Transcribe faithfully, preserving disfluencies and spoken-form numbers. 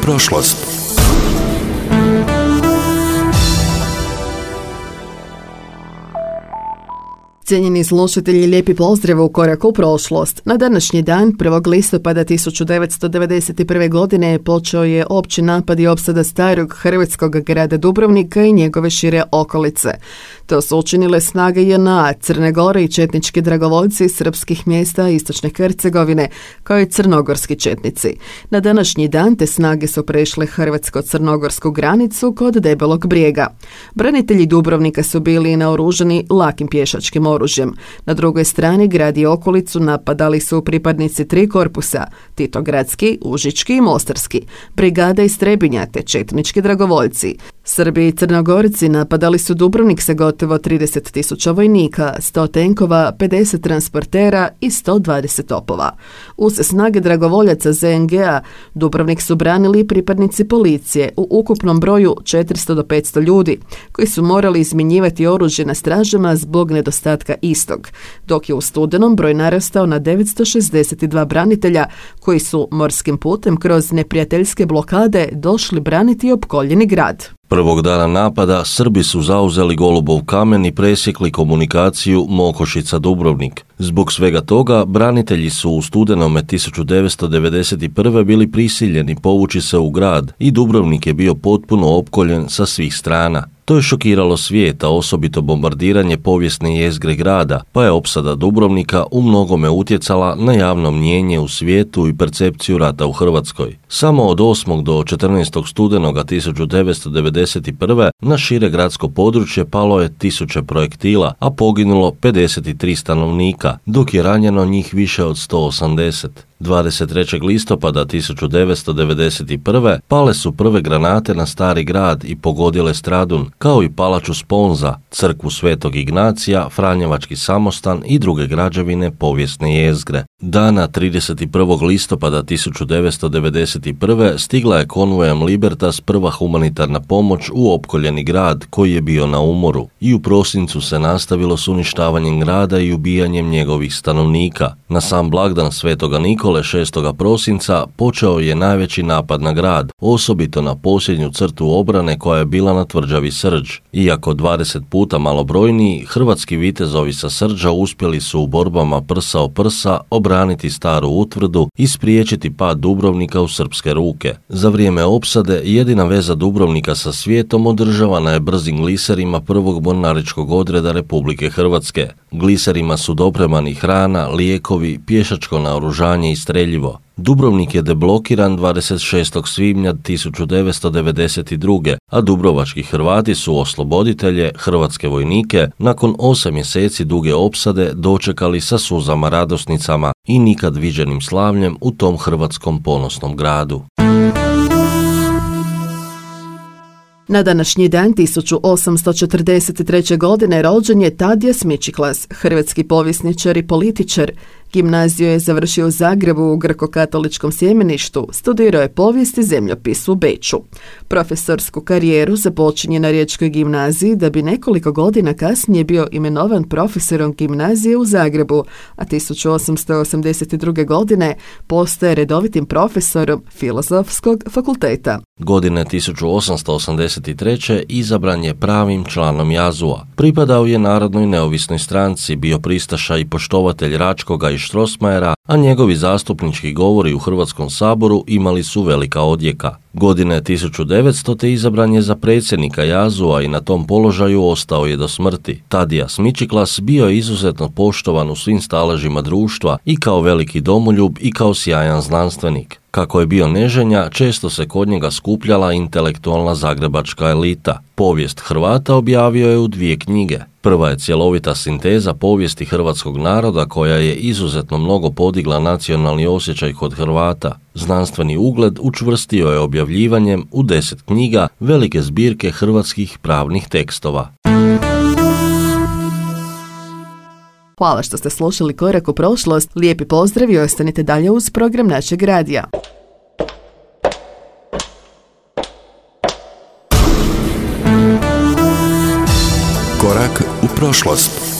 prošlost. Cijenjeni slušatelji, lijepi pozdrav u Koraku u prošlost. Na današnji dan, prvog listopada tisuću devetsto devedeset prve. godine, počeo je opći napad i opsada starog hrvatskog grada Dubrovnika i njegove šire okolice. To su učinile snage J N A, Crne Gore i četnički dragovoljci iz srpskih mjesta istočne Hercegovine, kao i crnogorski četnici. Na današnji dan te snage su prešle hrvatsko-crnogorsku granicu kod Debelog brijega. Branitelji Dubrovnika su bili naoružani lakim pješačkim oružjem. Na drugoj strani grad i okolicu napadali su pripadnici tri korpusa, Titogradski, Užički i Mostarski, brigada iz Trebinja te četnički dragovoljci. Srbi i Crnogorci napadali su Dubrovnik sa gotovo trideset tisuća vojnika, sto tenkova, pedeset transportera i sto dvadeset topova. Uz snage dragovoljaca Z N G-a Dubrovnik su branili pripadnici policije u ukupnom broju četiristo do petsto ljudi, koji su morali izmjenjivati oružje na stražama zbog nedostatka istog, dok je u studenom broj narastao na devetsto šezdeset dva branitelja koji su morskim putem kroz neprijateljske blokade došli braniti opkoljeni grad. Prvog dana napada Srbi su zauzeli Golubov kamen i presjekli komunikaciju Mokošica-Dubrovnik. Zbog svega toga, branitelji su u studenome tisuću devetsto devedeset prve. bili prisiljeni povući se u grad i Dubrovnik je bio potpuno opkoljen sa svih strana. To je šokiralo svijet, a osobito bombardiranje povijesne jezgre grada, pa je opsada Dubrovnika u mnogome utjecala na javno mnijenje u svijetu i percepciju rata u Hrvatskoj. Samo od osmog do četrnaestog studenoga tisuću devetsto devedeset prve. na šire gradsko područje palo je tisuće projektila, a poginulo pedeset tri stanovnika, dok je ranjeno njih više od sto osamdeset. dvadeset trećeg listopada tisuću devetsto devedeset prve. pale su prve granate na Stari grad i pogodile Stradun, kao i palaču Sponza, crkvu Svetog Ignacija, Franjevački samostan i druge građevine povijesne jezgre. Dana trideset prvog listopada tisuću devetsto devedeset prve. stigla je konvojem Libertas prva humanitarna pomoć u opkoljeni grad koji je bio na umoru i u prosincu se nastavilo s uništavanjem grada i ubijanjem njegovih stanovnika. Na sam blagdan Svetoga Nikole šestog prosinca počeo je najveći napad na grad, osobito na posljednju crtu obrane koja je bila na tvrđavi Srđ. Iako dvadeset puta malobrojniji, hrvatski vitezovi sa Srđa uspjeli su u borbama prsa o prsa obraniti staru utvrdu i spriječiti pad Dubrovnika u srpske ruke. Za vrijeme opsade jedina veza Dubrovnika sa svijetom održavana je brzim gliserima prvog mornaričkog odreda Republike Hrvatske. Gliserima su dopremani hrana, lijekovi, pješačko naoružanje i streljivo. Dubrovnik je deblokiran dvadeset šestog svibnja tisuću devetsto devedeset druge. a dubrovački Hrvati su osloboditelje, hrvatske vojnike, nakon osam mjeseci duge opsade dočekali sa suzama radosnicama i nikad viđenim slavljem u tom hrvatskom ponosnom gradu. Na današnji dan tisuću osamsto četrdeset treće. godine rođen je Tadija Smičiklas, hrvatski povjesničar i političar. Gimnaziju je završio u Zagrebu u grko-katoličkom sjemeništu, studirao je povijest i zemljopis u Beču. Profesorsku karijeru započinje na Riječkoj gimnaziji da bi nekoliko godina kasnije bio imenovan profesorom gimnazije u Zagrebu, a tisuću osamsto osamdeset druge. godine postaje redovitim profesorom Filozofskog fakulteta. Godine tisuću osamsto osamdeset treće. izabran je pravim članom Jazua. Pripadao je Narodnoj neovisnoj stranci, bio pristaša i poštovatelj Račkoga i Strossmayera, a njegovi zastupnički govori u Hrvatskom saboru imali su velika odjeka. Godine tisuću devetstote. izabran je za predsjednika Jazua i na tom položaju ostao je do smrti. Tadija Smičiklas bio je izuzetno poštovan u svim staležima društva i kao veliki domoljub i kao sjajan znanstvenik. Kako je bio neženja, često se kod njega skupljala intelektualna zagrebačka elita. Povijest Hrvata objavio je u dvije knjige. Prva je cjelovita sinteza povijesti hrvatskog naroda koja je izuzetno mnogo podigla nacionalni osjećaj kod Hrvata. Znanstveni ugled učvrstio je objavljivanjem u deset knjiga velike zbirke hrvatskih pravnih tekstova. Hvala što ste slušali Korak u prošlost. Lijepi pozdrav i ostanite dalje uz program našeg radija. Korak u prošlost.